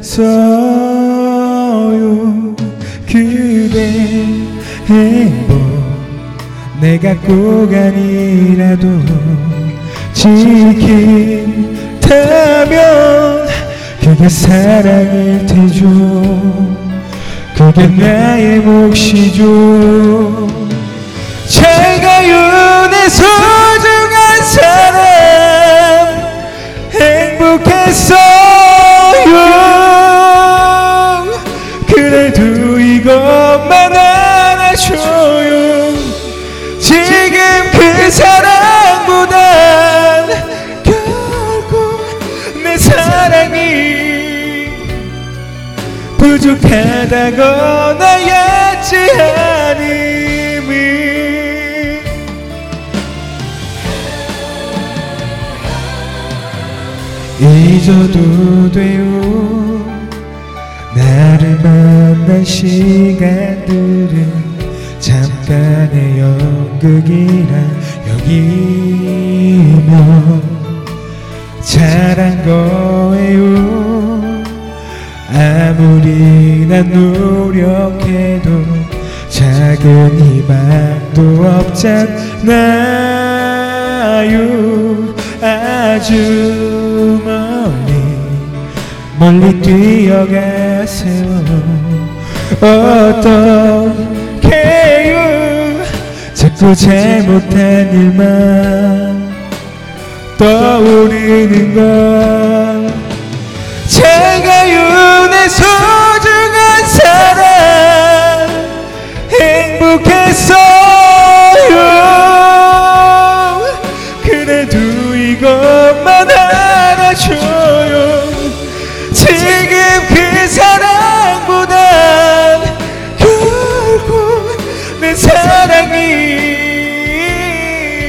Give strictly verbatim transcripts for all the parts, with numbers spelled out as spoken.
그대 행복 내가 꼭 아니라도 지킨다면 그게 사랑일 테죠. 그게 나의 몫이죠. 잘 가요 내 소중한 사람 행복했어요. 그래도 이것만 알아줘요. 지금 그 사랑보단 결국 내 사랑이 부족하다거나 얕지 않음을 잊어도 돼요. 나를 만난 시간들은 잠깐의 연극이란 여기면 잘한 거예요. 아무리 난 노력해도 작은 희망도 없잖아요. 아주 멀리 멀리 뛰어가세요. 어떡해요. 자꾸 잘못한 일만 떠오르는 걸. 잘 가요 내 소중한 사람 행복했어요. 그래도 이것만 알아줘요. 지금 그 사랑보단 결국 내 사랑이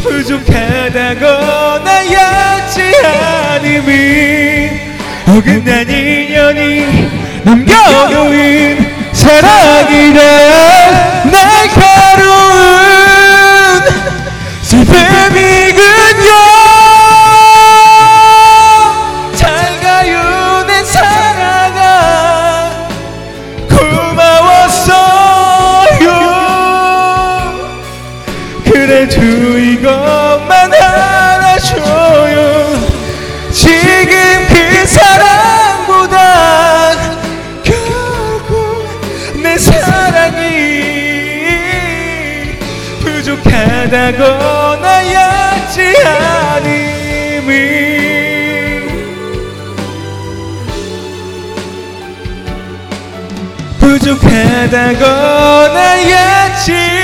부족하다거나 얕지 않음이 어긋난 인연이 남겨놓은 사랑이란 날카로운 슬픔이군요. 잘 가요 내 사랑아 고마웠어요. 그래도 이것만 알아줘요. 지금 그 사랑보다 결국 내 사랑이 부족하다거나 얕지 않음을 부족하다거나 얕지